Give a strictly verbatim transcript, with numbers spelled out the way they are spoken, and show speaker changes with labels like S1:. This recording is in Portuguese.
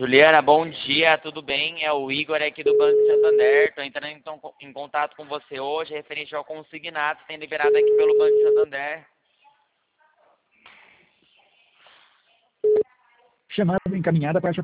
S1: Juliana, bom dia, tudo bem? É o Igor aqui do Banco Santander. Estou entrando então em contato com você hoje, referente ao consignado que tem liberado aqui pelo Banco Santander.
S2: Chamada encaminhada para